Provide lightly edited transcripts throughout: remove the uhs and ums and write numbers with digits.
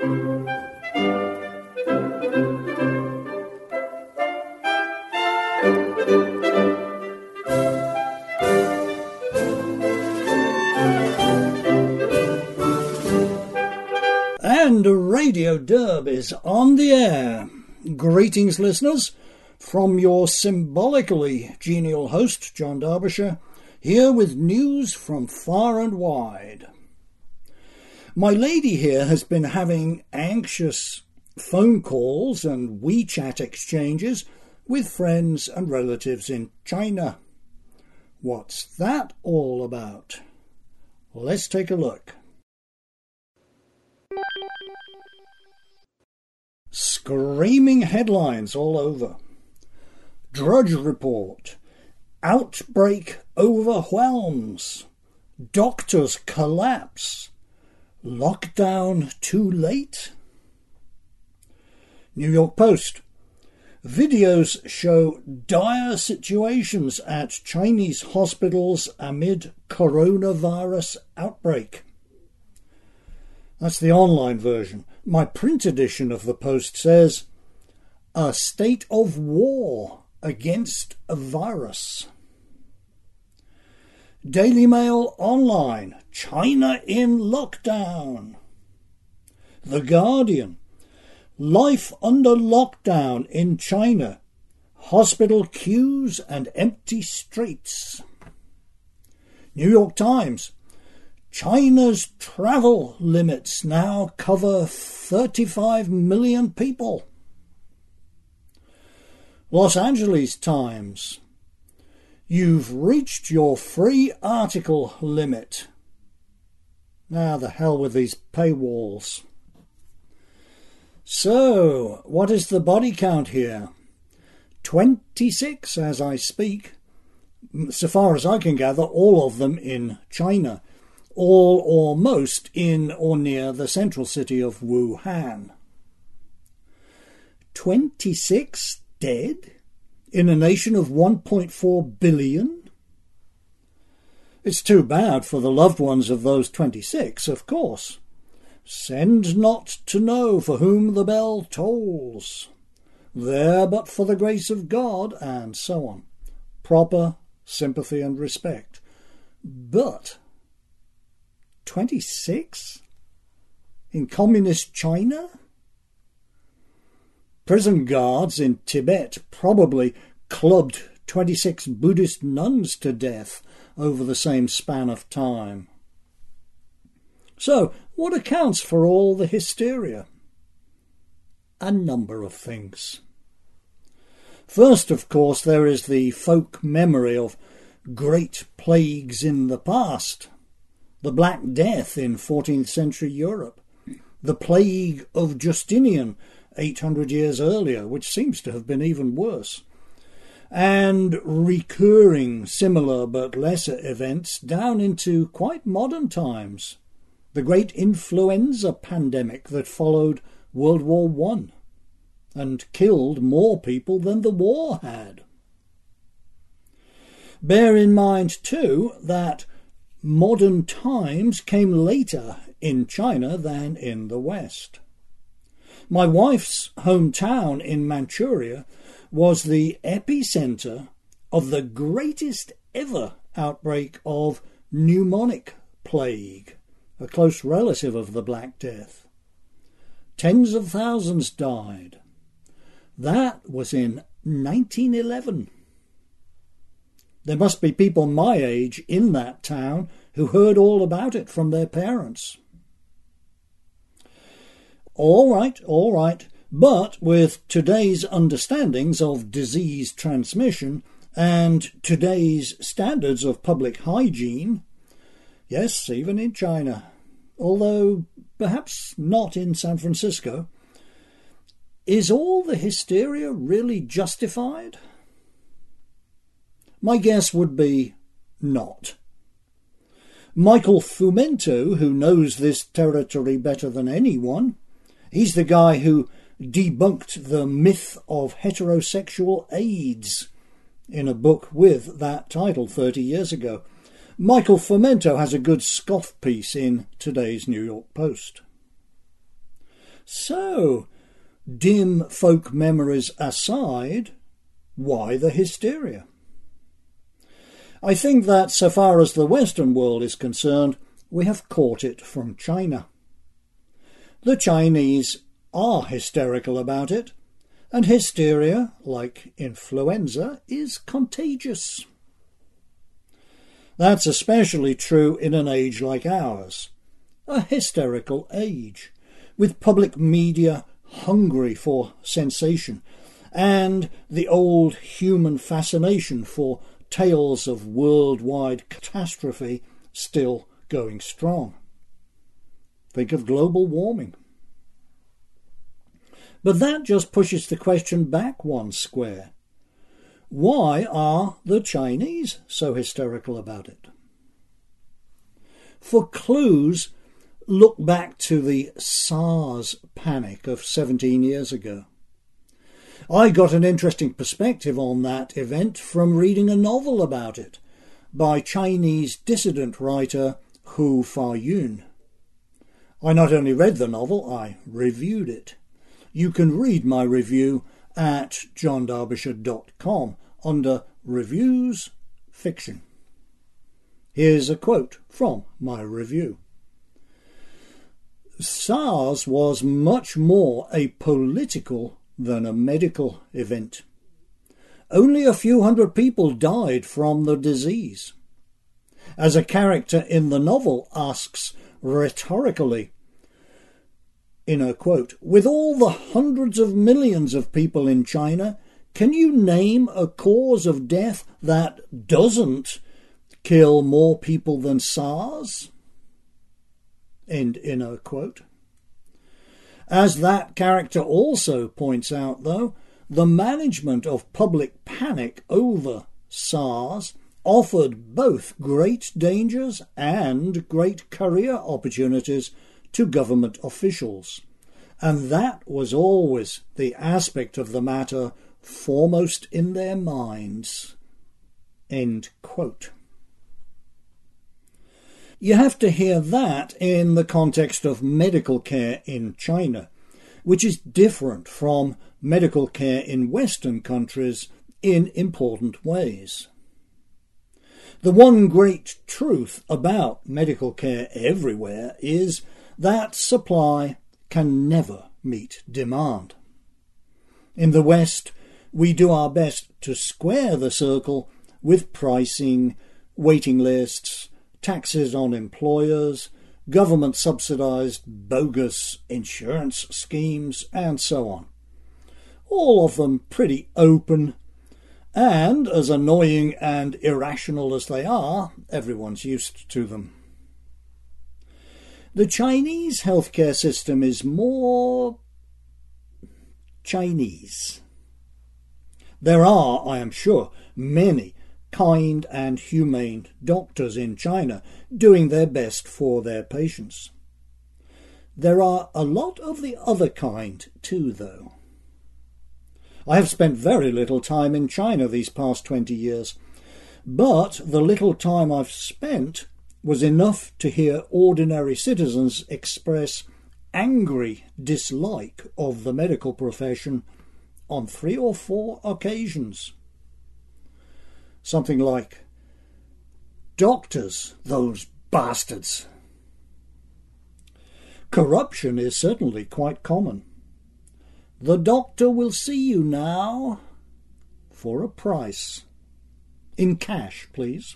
And Radio Derb is on the air. Greetings, listeners, from your symbolically genial host, John Derbyshire, here with news from far and wide. My lady here has been having anxious phone calls and WeChat exchanges with friends and relatives in China. What's that all about? Let's take a look. Screaming headlines all over. Drudge report. Outbreak overwhelms. Doctors collapse. Lockdown too late? New York Post. Videos show dire situations at Chinese hospitals amid coronavirus outbreak. That's the online version. My print edition of the Post says, a state of war against a virus. Daily Mail Online, China in lockdown. The Guardian, life under lockdown in China. Hospital queues and empty streets. New York Times, China's travel limits now cover 35 million people. Los Angeles Times, you've reached your free article limit. Now, the hell with these paywalls. So, what is the body count here? 26 as I speak. So far as I can gather, all of them in China. All or most in or near the central city of Wuhan. 26 dead in a nation of 1.4 billion? It's too bad for the loved ones of those 26, of course. Send not to know for whom the bell tolls. There but for the grace of God, and so on. Proper sympathy and respect. But 26? In communist China? Prison guards in Tibet probably clubbed 26 Buddhist nuns to death over the same span of time. So, what accounts for all the hysteria? A number of things. First, of course, there is the folk memory of great plagues in the past. The Black Death in 14th century Europe, the Plague of Justinian 800 years earlier, which seems to have been even worse, and recurring similar but lesser events down into quite modern times. The great influenza pandemic that followed World War I and killed more people than the war had. Bear in mind, too, that modern times came later in China than in the West. My wife's hometown in Manchuria was the epicentre of the greatest ever outbreak of pneumonic plague, a close relative of the Black Death. Tens of thousands died. That was in 1911. There must be people my age in that town who heard all about it from their parents. All right, but with today's understandings of disease transmission and today's standards of public hygiene, yes, even in China, although perhaps not in San Francisco, is all the hysteria really justified? My guess would be not. Michael Fumento, who knows this territory better than anyone, he's the guy who debunked the myth of heterosexual AIDS in a book with that title 30 years ago. Michael Fumento has a good scoff piece in today's New York Post. So, dim folk memories aside, why the hysteria? I think that so far as the Western world is concerned, we have caught it from China. The Chinese are hysterical about it, and hysteria, like influenza, is contagious. That's especially true in an age like ours, a hysterical age, with public media hungry for sensation, and the old human fascination for tales of worldwide catastrophe still going strong. Think of global warming. But that just pushes the question back one square. Why are the Chinese so hysterical about it? For clues, look back to the SARS panic of 17 years ago. I got an interesting perspective on that event from reading a novel about it by Chinese dissident writer Hu Fa-yun. I not only read the novel, I reviewed it. You can read my review at johnderbyshire.com under Reviews Fiction. Here's a quote from my review. SARS was much more a political than a medical event. Only a few hundred people died from the disease. As a character in the novel asks rhetorically, in a quote, with all the hundreds of millions of people in China, can you name a cause of death that doesn't kill more people than SARS? End in a quote. As that character also points out, though, the management of public panic over SARS offered both great dangers and great career opportunities to government officials, and that was always the aspect of the matter foremost in their minds. End quote. You have to hear that in the context of medical care in China, which is different from medical care in Western countries in important ways. The one great truth about medical care everywhere is that supply can never meet demand. In the West, we do our best to square the circle with pricing, waiting lists, taxes on employers, government-subsidised bogus insurance schemes, and so on. All of them pretty open, and as annoying and irrational as they are, everyone's used to them. The Chinese healthcare system is more Chinese. There are, I am sure, many kind and humane doctors in China doing their best for their patients. There are a lot of the other kind too, though. I have spent very little time in China these past 20 years, but the little time I've spent was enough to hear ordinary citizens express angry dislike of the medical profession on 3 or 4 occasions. Something like, doctors, those bastards. Corruption is certainly quite common. The doctor will see you now for a price. In cash, please.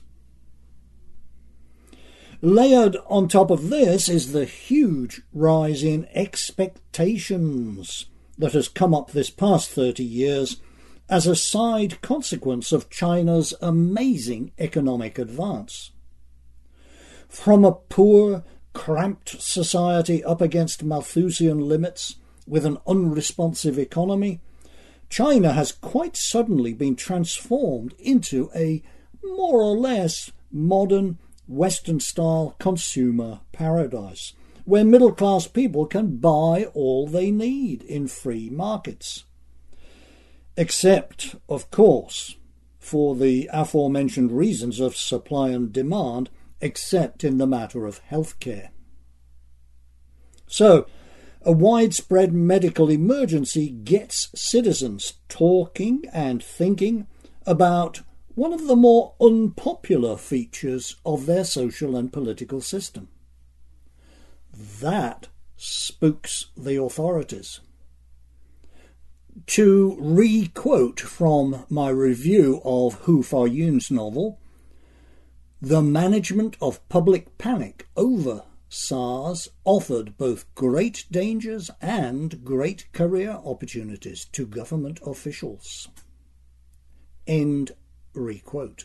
Layered on top of this is the huge rise in expectations that has come up this past 30 years as a side consequence of China's amazing economic advance. From a poor, cramped society up against Malthusian limits with an unresponsive economy, China has quite suddenly been transformed into a more or less modern, Western-style consumer paradise, where middle-class people can buy all they need in free markets. Except, of course, for the aforementioned reasons of supply and demand, except in the matter of healthcare. So, A widespread medical emergency gets citizens talking and thinking about one of the more unpopular features of their social and political system. That spooks the authorities. To re-quote from my review of Hu Fa-Yun's novel, the management of public panic over SARS offered both great dangers and great career opportunities to government officials. End re-quote.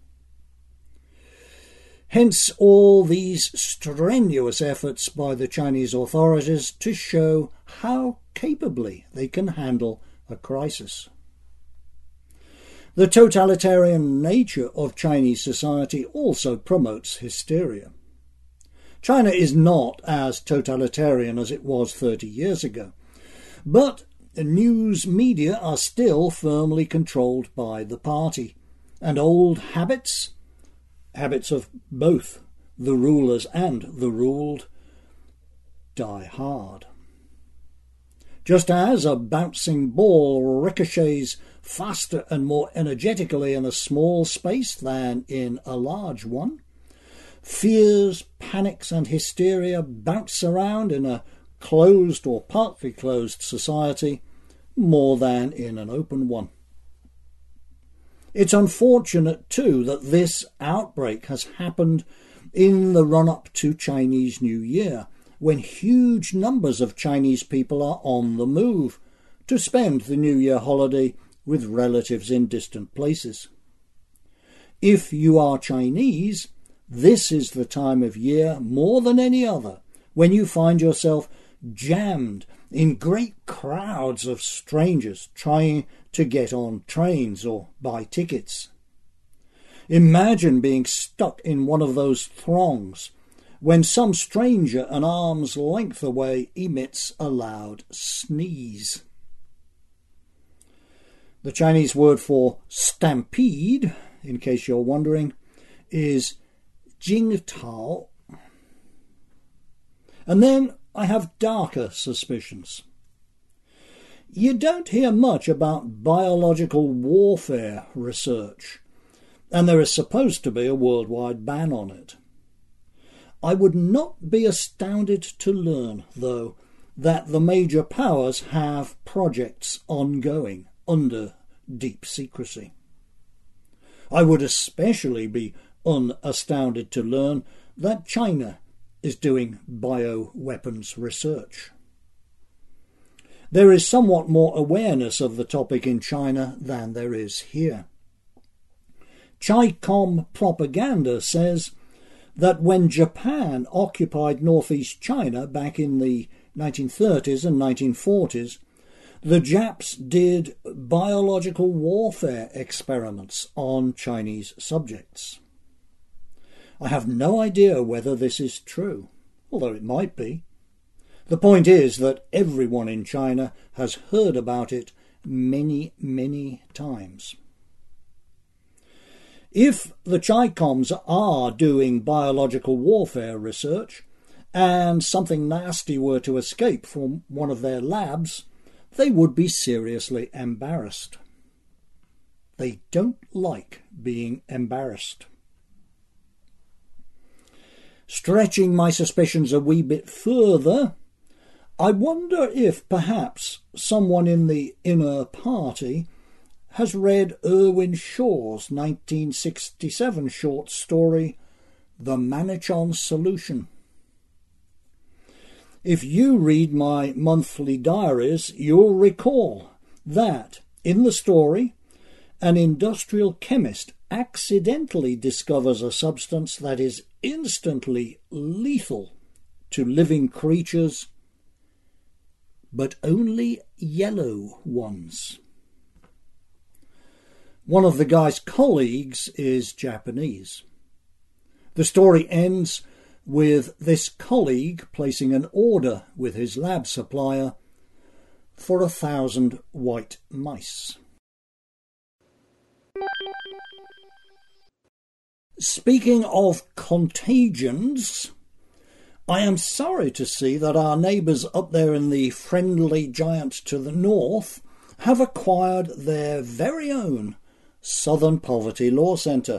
Hence all these strenuous efforts by the Chinese authorities to show how capably they can handle a crisis. The totalitarian nature of Chinese society also promotes hysteria. China is not as totalitarian as it was 30 years ago, but news media are still firmly controlled by the party, and old habits of both the rulers and the ruled, die hard. Just as a bouncing ball ricochets faster and more energetically in a small space than in a large one, fears, panics and hysteria bounce around in a closed or partly closed society more than in an open one. It's unfortunate, too, that this outbreak has happened in the run-up to Chinese New Year, when huge numbers of Chinese people are on the move to spend the New Year holiday with relatives in distant places. If you are Chinese, this is the time of year, more than any other, when you find yourself jammed in great crowds of strangers trying to get on trains or buy tickets. Imagine being stuck in one of those throngs when some stranger an arm's length away emits a loud sneeze. The Chinese word for stampede, in case you're wondering, is Jingtao. And then I have darker suspicions. You don't hear much about biological warfare research, and there is supposed to be a worldwide ban on it. I would not be astounded to learn, though, that the major powers have projects ongoing under deep secrecy. I would especially be unastounded to learn that China is doing bioweapons research. There is somewhat more awareness of the topic in China than there is here. Chi-Com propaganda says that when Japan occupied northeast China back in the 1930s and 1940s, the Japs did biological warfare experiments on Chinese subjects. I have no idea whether this is true, although it might be. The point is that everyone in China has heard about it many, many times. If the Chi-Coms are doing biological warfare research, and something nasty were to escape from one of their labs, they would be seriously embarrassed. They don't like being embarrassed. Stretching my suspicions a wee bit further, I wonder if perhaps someone in the inner party has read Irwin Shaw's 1967 short story, The Manichon Solution. If you read my monthly diaries, you'll recall that, in the story, an industrial chemist accidentally discovers a substance that is instantly lethal to living creatures, but only yellow ones. One of the guy's colleagues is Japanese. The story ends with this colleague placing an order with his lab supplier for 1,000 white mice. Speaking of contagions, I am sorry to see that our neighbours up there in the friendly giant to the north have acquired their very own Southern Poverty Law Centre.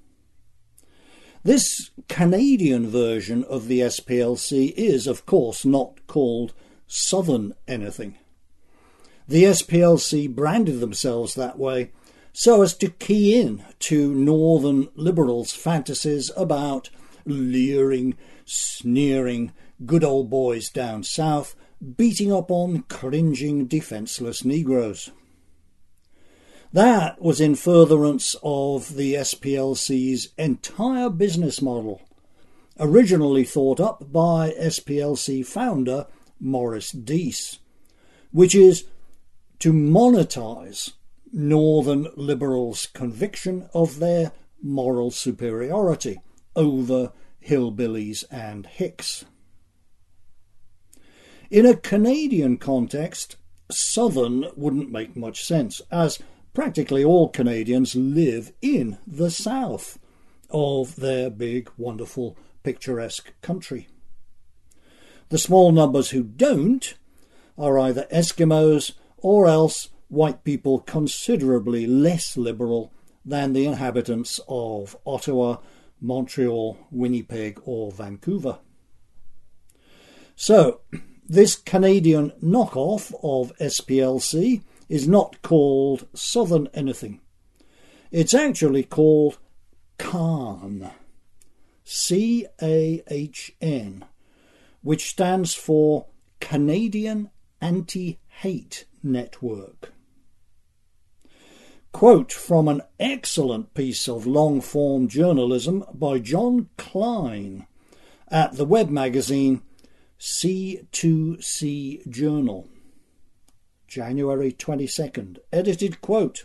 This Canadian version of the SPLC is, of course, not called Southern anything. The SPLC branded themselves that way so as to key in to Northern Liberals' fantasies about leering, sneering good old boys down south beating up on cringing defenceless Negroes. That was in furtherance of the SPLC's entire business model, originally thought up by SPLC founder Morris Deese, which is to monetize Northern Liberals' conviction of their moral superiority over hillbillies and hicks. In a Canadian context, Southern wouldn't make much sense, as practically all Canadians live in the south of their big, wonderful, picturesque country. The small numbers who don't are either Eskimos or else white people considerably less liberal than the inhabitants of Ottawa, Montreal, Winnipeg or Vancouver. So, this Canadian knockoff of SPLC is not called Southern anything. It's actually called CAHN, C-A-H-N, which stands for Canadian Anti-Hate Network. Quote from an excellent piece of long-form journalism by John Klein at the web magazine C2C Journal, January 22nd, edited quote,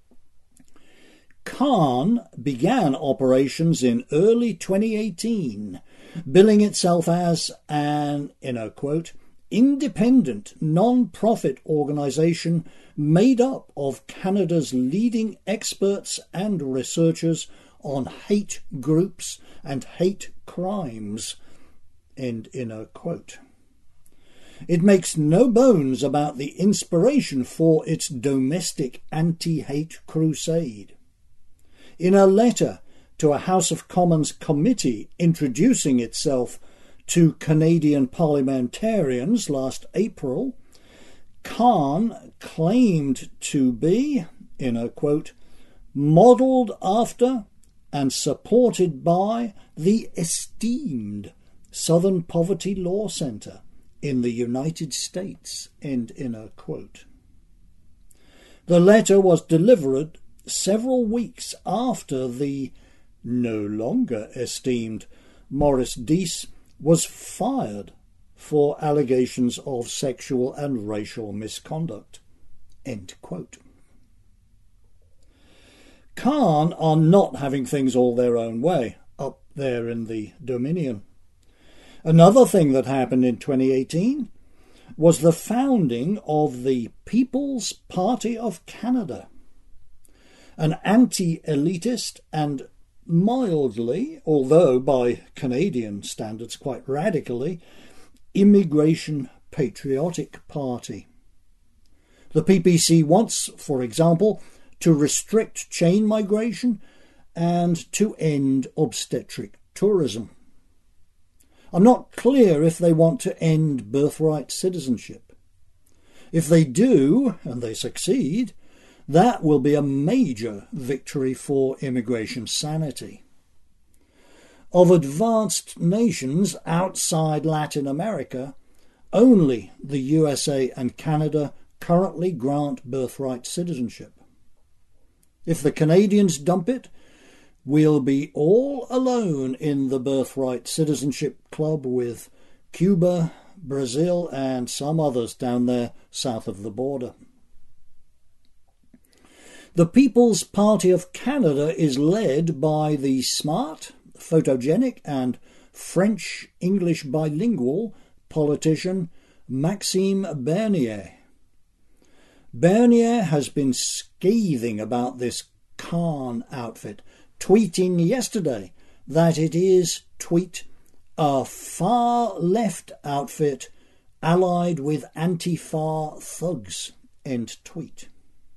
CAHN began operations in early 2018, billing itself as an, inner quote, independent non-profit organisation made up of Canada's leading experts and researchers on hate groups and hate crimes, end inner quote. It makes no bones about the inspiration for its domestic anti-hate crusade. In a letter to a House of Commons committee introducing itself to Canadian parliamentarians last April, CAHN claimed to be, inner quote, modelled after and supported by the esteemed Southern Poverty Law Centre in the United States, end inner quote. The letter was delivered several weeks after the no longer esteemed Morris Deese was fired for allegations of sexual and racial misconduct, end quote. CAHN are not having things all their own way up there in the Dominion. Another thing that happened in 2018 was the founding of the People's Party of Canada, an anti-elitist and mildly, although by Canadian standards quite radically, immigration patriotic party. The PPC wants, for example, to restrict chain migration and to end obstetric tourism. I'm not clear if they want to end birthright citizenship. If they do, and they succeed, that will be a major victory for immigration sanity. Of advanced nations outside Latin America, only the USA and Canada currently grant birthright citizenship. If the Canadians dump it, we'll be all alone in the birthright citizenship club with Cuba, Brazil and some others down there south of the border. The People's Party of Canada is led by the smart, photogenic and French-English bilingual politician Maxime Bernier. Bernier has been scathing about this CAHN outfit, tweeting yesterday that it is, tweet, a far-left outfit allied with anti-far thugs, end tweet.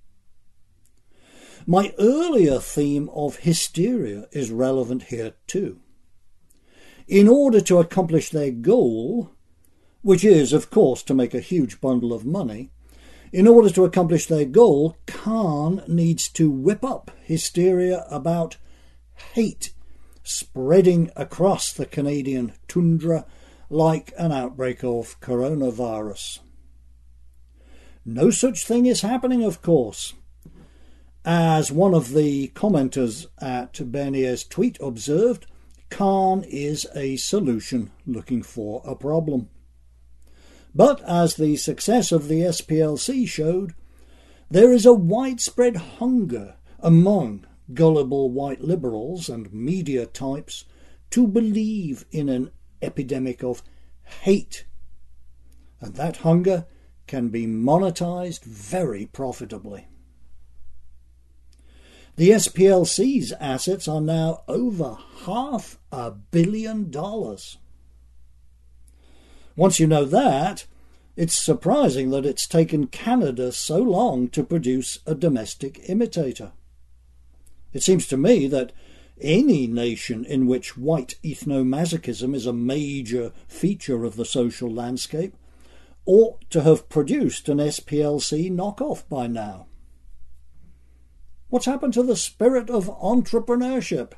My earlier theme of hysteria is relevant here too. In order to accomplish their goal, which is, of course, to make a huge bundle of money, in order to accomplish their goal, Khan needs to whip up hysteria about hate spreading across the Canadian tundra like an outbreak of coronavirus. No such thing is happening, of course. As one of the commenters at Bernier's tweet observed, Khan is a solution looking for a problem. But as the success of the SPLC showed, there is a widespread hunger among gullible white liberals and media types to believe in an epidemic of hate. And that hunger can be monetized very profitably. The SPLC's assets are now over $500 million. Once you know that, it's surprising that it's taken Canada so long to produce a domestic imitator. It seems to me that any nation in which white ethnomasochism is a major feature of the social landscape ought to have produced an SPLC knockoff by now. What's happened to the spirit of entrepreneurship?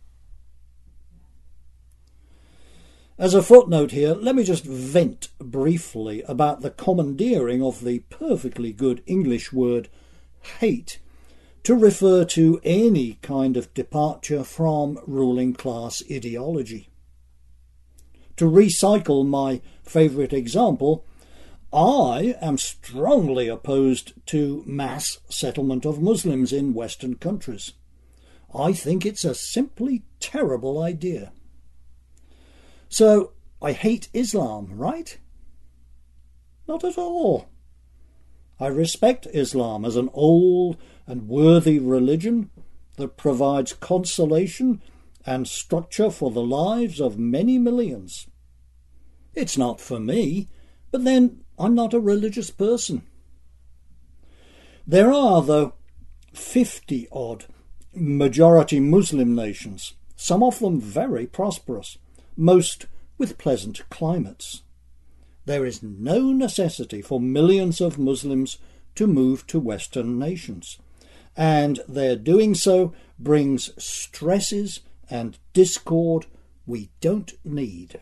As a footnote here, let me just vent briefly about the commandeering of the perfectly good English word hate to refer to any kind of departure from ruling class ideology. To recycle my favourite example, I am strongly opposed to mass settlement of Muslims in Western countries. I think it's a simply terrible idea. So, I hate Islam, right? Not at all. I respect Islam as an old and worthy religion that provides consolation and structure for the lives of many millions. It's not for me, but then I'm not a religious person. There are, though, 50-odd majority Muslim nations, some of them very prosperous, most with pleasant climates. There is no necessity for millions of Muslims to move to Western nations, and their doing so brings stresses and discord we don't need.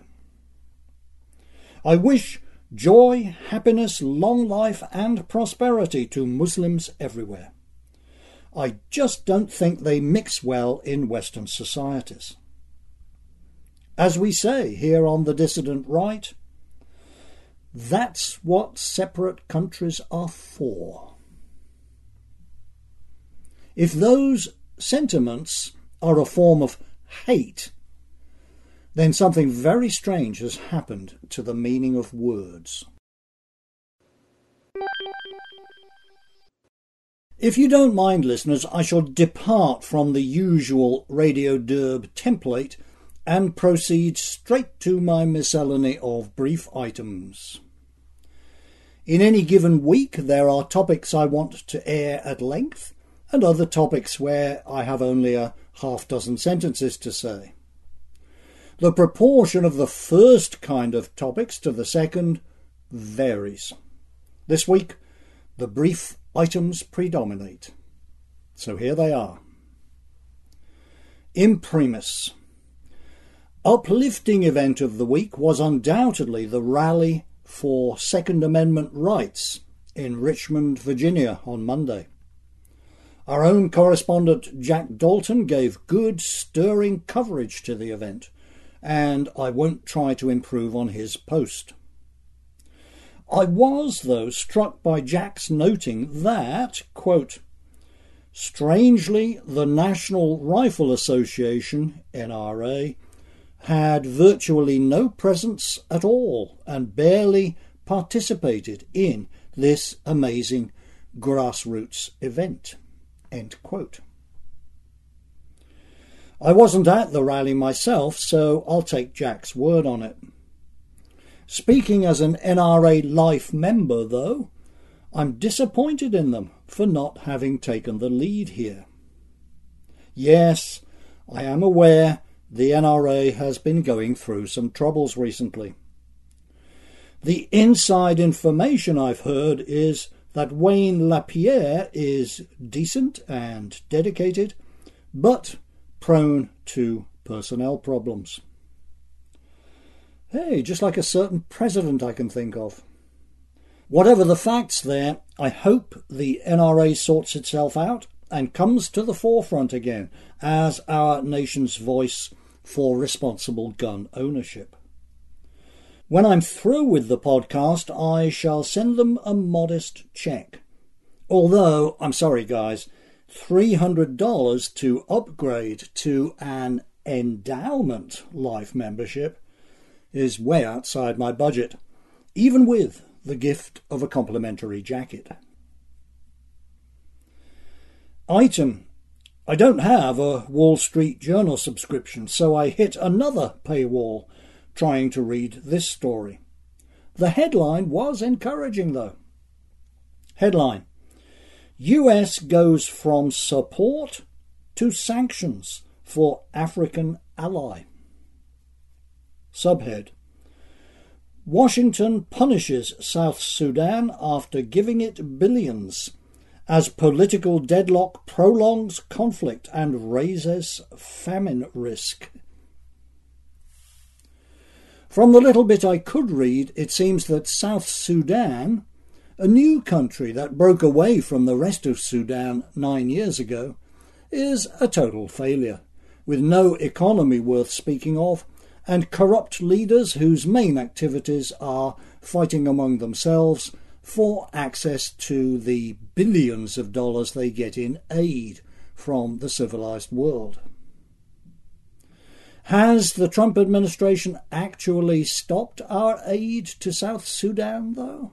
I wish joy, happiness, long life and prosperity to Muslims everywhere. I just don't think they mix well in Western societies. As we say here on the Dissident Right, that's what separate countries are for. If those sentiments are a form of hate, then something very strange has happened to the meaning of words. If you don't mind, listeners, I shall depart from the usual Radio Derb template and proceed straight to my miscellany of brief items. In any given week, there are topics I want to air at length, and other topics where I have only a half-dozen sentences to say. The proportion of the first kind of topics to the second varies. This week, the brief items predominate. So here they are. Imprimis. Uplifting event of the week was undoubtedly the rally for Second Amendment rights in Richmond, Virginia on Monday. Our own correspondent Jack Dalton gave good, stirring coverage to the event, and I won't try to improve on his post. I was, though, struck by Jack's noting that, quote, strangely, the National Rifle Association, NRA, had virtually no presence at all and barely participated in this amazing grassroots event. End quote. I wasn't at the rally myself, so I'll take Jack's word on it. Speaking as an NRA Life member, though, I'm disappointed in them for not having taken the lead here. Yes, I am aware the NRA has been going through some troubles recently. The inside information I've heard is that Wayne LaPierre is decent and dedicated, but prone to personnel problems. Hey, just like a certain president I can think of. Whatever the facts there, I hope the NRA sorts itself out and comes to the forefront again as our nation's voice for responsible gun ownership. When I'm through with the podcast, I shall send them a modest check. Although, I'm sorry guys, $300 to upgrade to an endowment life membership is way outside my budget, even with the gift of a complimentary jacket. Item: I don't have a Wall Street Journal subscription, so I hit another paywall trying to read this story. The headline was encouraging, though. Headline: US goes from support to sanctions for African ally. Subhead: Washington punishes South Sudan after giving it billions as political deadlock prolongs conflict and raises famine risk. From the little bit I could read, it seems that South Sudan, a new country that broke away from the rest of Sudan 9 years ago, is a total failure, with no economy worth speaking of, and corrupt leaders whose main activities are fighting among themselves for access to the billions of dollars they get in aid from the civilized world. Has the Trump administration actually stopped our aid to South Sudan, though?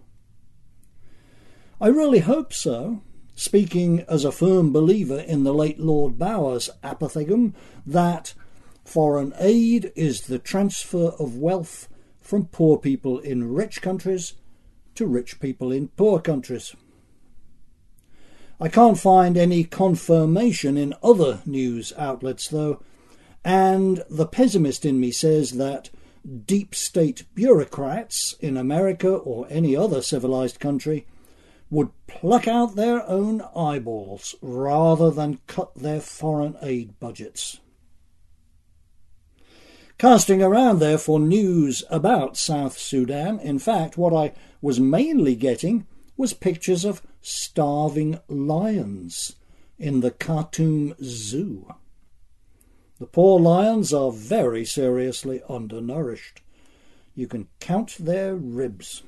I really hope so, speaking as a firm believer in the late Lord Bauer's apothegm that foreign aid is the transfer of wealth from poor people in rich countries to rich people in poor countries. I can't find any confirmation in other news outlets, though, and the pessimist in me says that deep state bureaucrats in America or any other civilized country would pluck out their own eyeballs rather than cut their foreign aid budgets. Casting around there for news about South Sudan, in fact, what I was mainly getting was pictures of starving lions in the Khartoum Zoo. The poor lions are very seriously undernourished. You can count their ribs.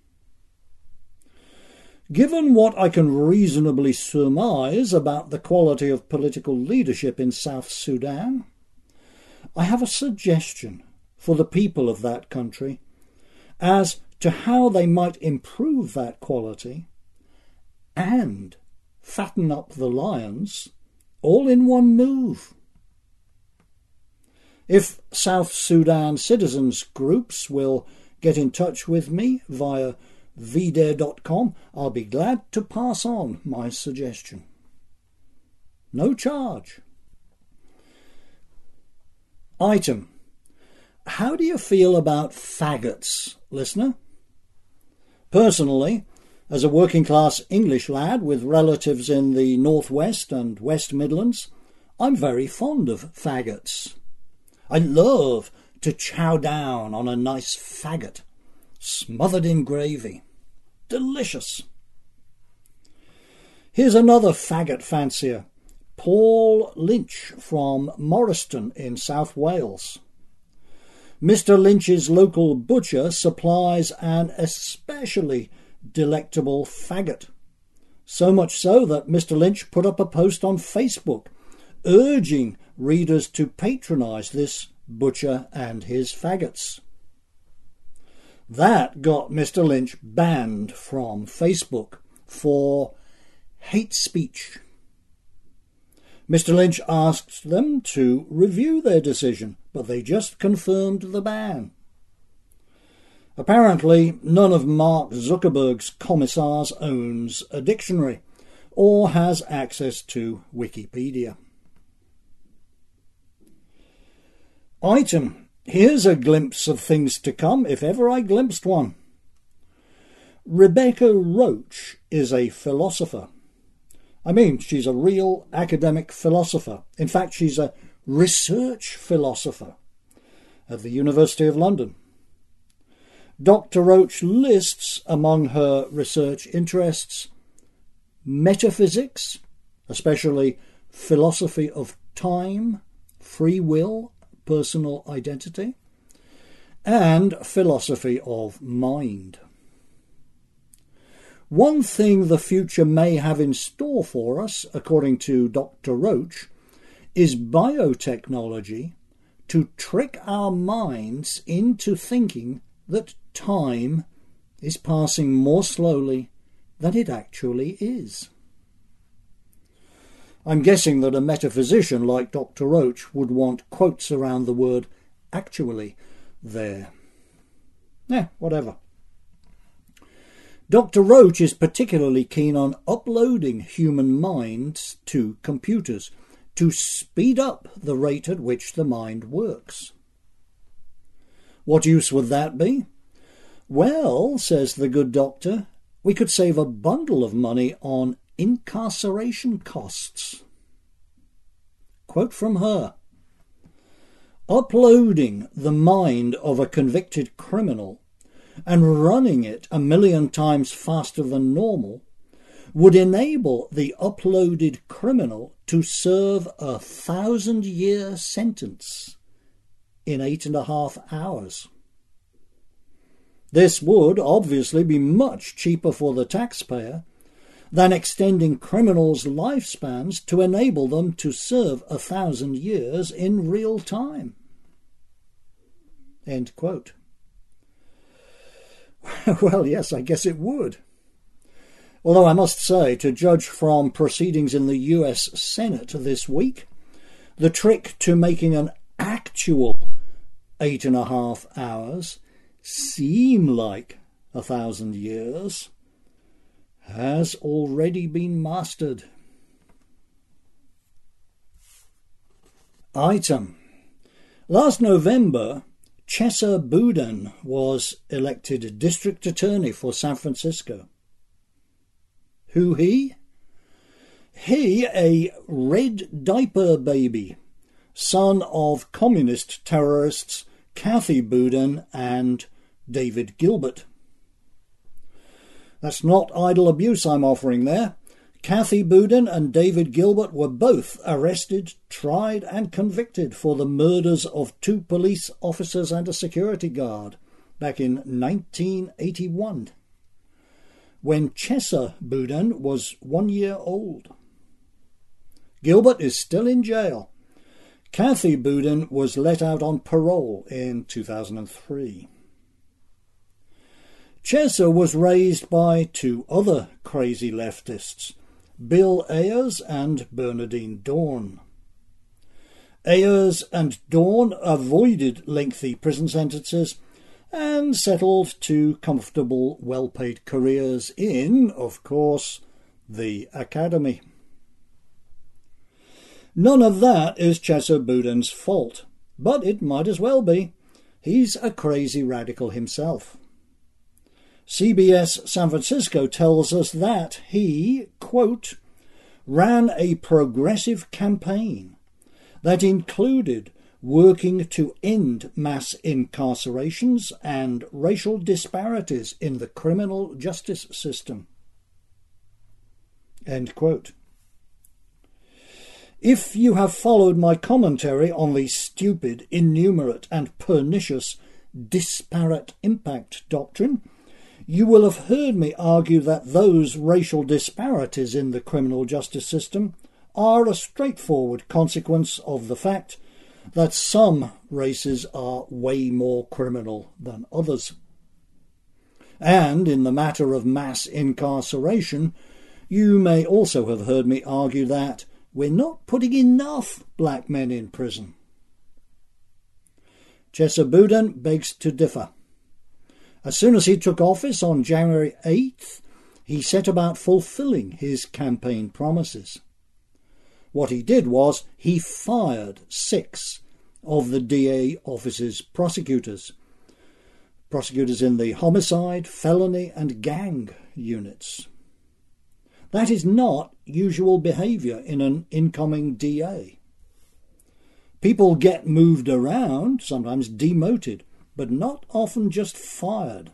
Given what I can reasonably surmise about the quality of political leadership in South Sudan, I have a suggestion for the people of that country as to how they might improve that quality and fatten up the lions all in one move. If South Sudan citizens groups will get in touch with me via vdare.com, I'll be glad to pass on my suggestion. No charge. Item: how do you feel about faggots, listener? Personally, as a working-class English lad with relatives in the North West and West Midlands, I'm very fond of faggots. I love to chow down on a nice faggot, smothered in gravy. Delicious. Here's another faggot fancier, Paul Lynch from Morriston in South Wales. Mr. Lynch's local butcher supplies an especially delectable faggot, so much so that Mr. Lynch put up a post on Facebook urging readers to patronise this butcher and his faggots. That got Mr. Lynch banned from Facebook for hate speech. Mr. Lynch asked them to review their decision, but they just confirmed the ban. Apparently, none of Mark Zuckerberg's commissars owns a dictionary or has access to Wikipedia. Item. Here's a glimpse of things to come, if ever I glimpsed one. Rebecca Roach is a philosopher. I mean, she's a real academic philosopher. In fact, she's a research philosopher at the University of London. Dr. Roach lists among her research interests metaphysics, especially philosophy of time, free will, personal identity, and philosophy of mind. One thing the future may have in store for us, according to Dr. Roach, is biotechnology to trick our minds into thinking that time is passing more slowly than it actually is. I'm guessing that a metaphysician like Dr. Roach would want quotes around the word actually there. Whatever. Dr. Roach is particularly keen on uploading human minds to computers to speed up the rate at which the mind works. What use would that be? Well, says the good doctor, we could save a bundle of money on incarceration costs. Quote from her. Uploading the mind of a convicted criminal and running it 1,000,000 times faster than normal would enable the uploaded criminal to serve a 1,000-year sentence in 8.5 hours. This would obviously be much cheaper for the taxpayer than extending criminals' lifespans to enable them to serve 1,000 years in real time. End quote. Well, yes, I guess it would. Although I must say, to judge from proceedings in the US Senate this week, the trick to making an actual 8.5 hours seem like 1,000 years has already been mastered. Item. Last November, Chesa Boudin was elected district attorney for San Francisco. Who he? He, a red diaper baby, son of communist terrorists Kathy Boudin and David Gilbert. That's not idle abuse I'm offering there. Kathy Boudin and David Gilbert were both arrested, tried and convicted for the murders of 2 police officers and a security guard back in 1981, when Chesa Boudin was 1 year old. Gilbert is still in jail. Kathy Boudin was let out on parole in 2003. Chesa was raised by 2 other crazy leftists, Bill Ayers and Bernardine Dohrn. Ayers and Dohrn avoided lengthy prison sentences and settled to comfortable, well-paid careers in, of course, the academy. None of that is Chesa Boudin's fault, but it might as well be. He's a crazy radical himself. CBS San Francisco tells us that he, quote, ran a progressive campaign that included working to end mass incarcerations and racial disparities in the criminal justice system. End quote. If you have followed my commentary on the stupid, innumerate and pernicious disparate impact doctrine, you will have heard me argue that those racial disparities in the criminal justice system are a straightforward consequence of the fact that some races are way more criminal than others. And in the matter of mass incarceration, you may also have heard me argue that we're not putting enough black men in prison. Chesa Boudin begs to differ. As soon as he took office on January 8th, he set about fulfilling his campaign promises. What he did was he fired 6 of the DA office's prosecutors in the homicide, felony and gang units. That is not usual behaviour in an incoming DA. People get moved around, sometimes demoted, but not often just fired.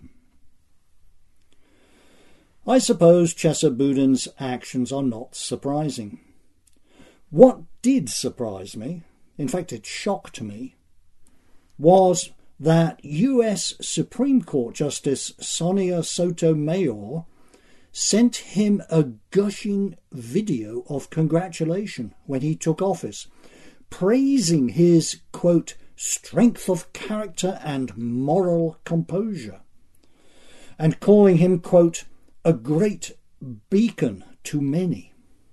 I suppose Chesa Boudin's actions are not surprising. What did surprise me, in fact it shocked me, was that US Supreme Court Justice Sonia Sotomayor sent him a gushing video of congratulation when he took office, praising his, quote, strength of character and moral composure, and calling him, quote, a great beacon to many.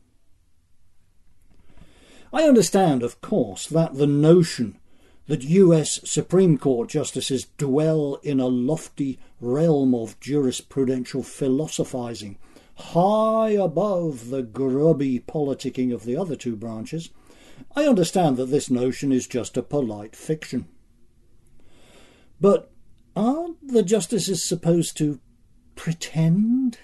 I understand, of course, that the notion that US Supreme Court justices dwell in a lofty realm of jurisprudential philosophizing, high above the grubby politicking of the other 2 branches, I understand that this notion is just a polite fiction. But aren't the justices supposed to pretend?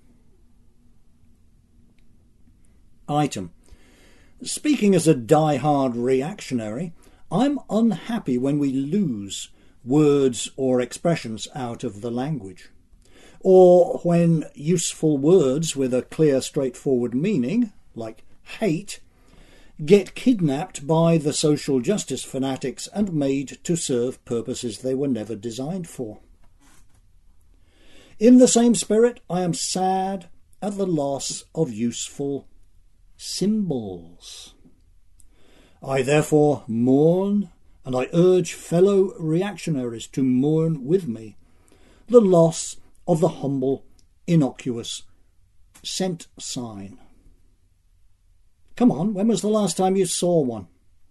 Item. Speaking as a die-hard reactionary, I'm unhappy when we lose words or expressions out of the language, or when useful words with a clear, straightforward meaning, like hate, get kidnapped by the social justice fanatics and made to serve purposes they were never designed for. In the same spirit, I am sad at the loss of useful symbols. I therefore mourn, and I urge fellow reactionaries to mourn with me, the loss of the humble, innocuous cent sign. Come on, when was the last time you saw one?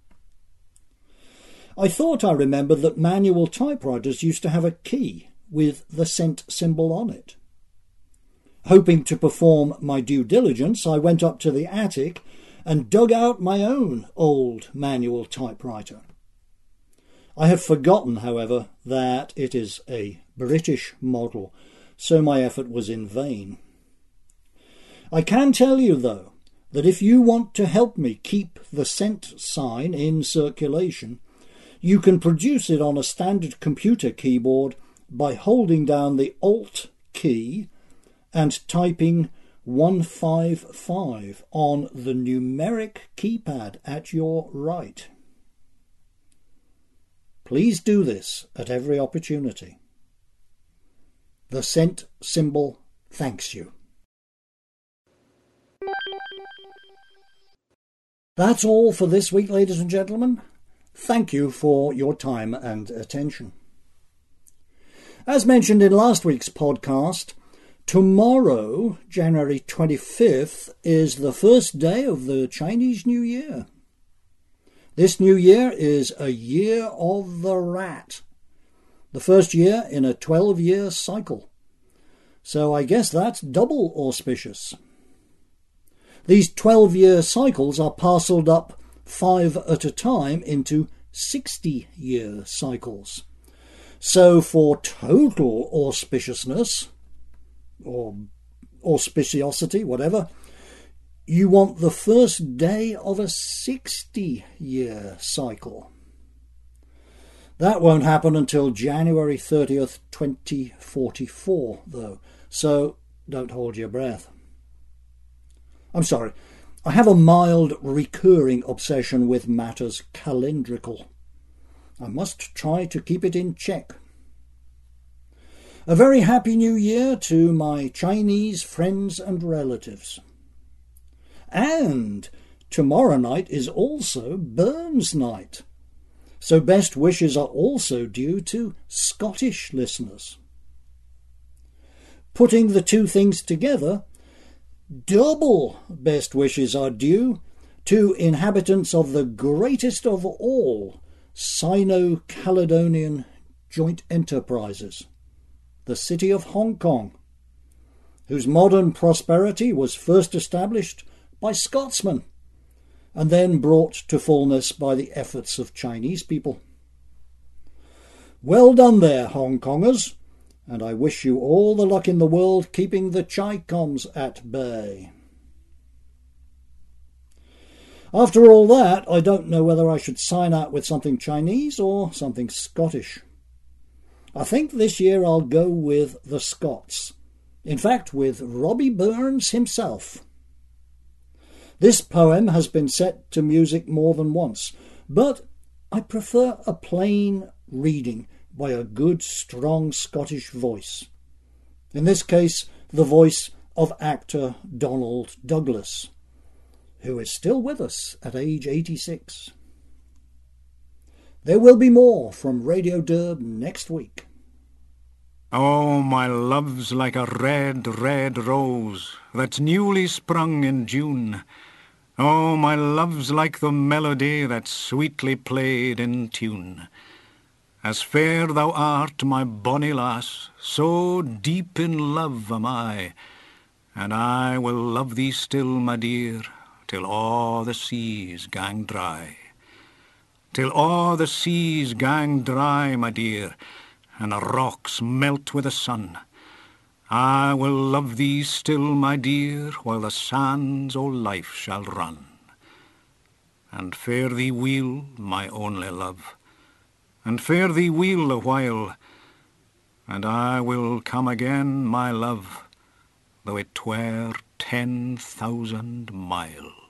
I thought I remembered that manual typewriters used to have a key with the cent symbol on it. Hoping to perform my due diligence, I went up to the attic and dug out my own old manual typewriter. I have forgotten, however, that it is a British model, so my effort was in vain. I can tell you, though, that if you want to help me keep the cent sign in circulation, you can produce it on a standard computer keyboard by holding down the Alt key and typing 155 on the numeric keypad at your right. Please do this at every opportunity. The cent symbol thanks you. That's all for this week, ladies and gentlemen. Thank you for your time and attention. As mentioned in last week's podcast, tomorrow, January 25th, is the first day of the Chinese New Year. This new year is a year of the rat, the first year in a 12-year cycle. So I guess that's double auspicious. These 12-year cycles are parcelled up 5 at a time into 60-year cycles. So for total auspiciousness, or auspiciosity, whatever, you want the first day of a 60-year cycle. That won't happen until January 30th, 2044, though, so don't hold your breath. I'm sorry, I have a mild recurring obsession with matters calendrical. I must try to keep it in check. A very happy new year to my Chinese friends and relatives. And tomorrow night is also Burns Night, so best wishes are also due to Scottish listeners. Putting the two things together, double best wishes are due to inhabitants of the greatest of all Sino-Caledonian joint enterprises, the city of Hong Kong, whose modern prosperity was first established by Scotsmen and then brought to fullness by the efforts of Chinese people. Well done there, Hong Kongers, and I wish you all the luck in the world keeping the Chi-Coms at bay. After all that, I don't know whether I should sign out with something Chinese or something Scottish. I think this year I'll go with the Scots. In fact, with Robbie Burns himself. This poem has been set to music more than once, but I prefer a plain reading by a good, strong Scottish voice. In this case, the voice of actor Donald Douglas, who is still with us at age 86. There will be more from Radio Derb next week. Oh, my love's like a red, red rose that's newly sprung in June. Oh, my love's like the melody that's sweetly played in tune. As fair thou art, my bonny lass, so deep in love am I, and I will love thee still, my dear, till all the seas gang dry. Till all the seas gang dry, my dear, and the rocks melt with the sun. I will love thee still, my dear, while the sands o' life shall run. And fare thee weel, my only love, and fare thee weel a while, and I will come again, my love, though it were 10,000 mile.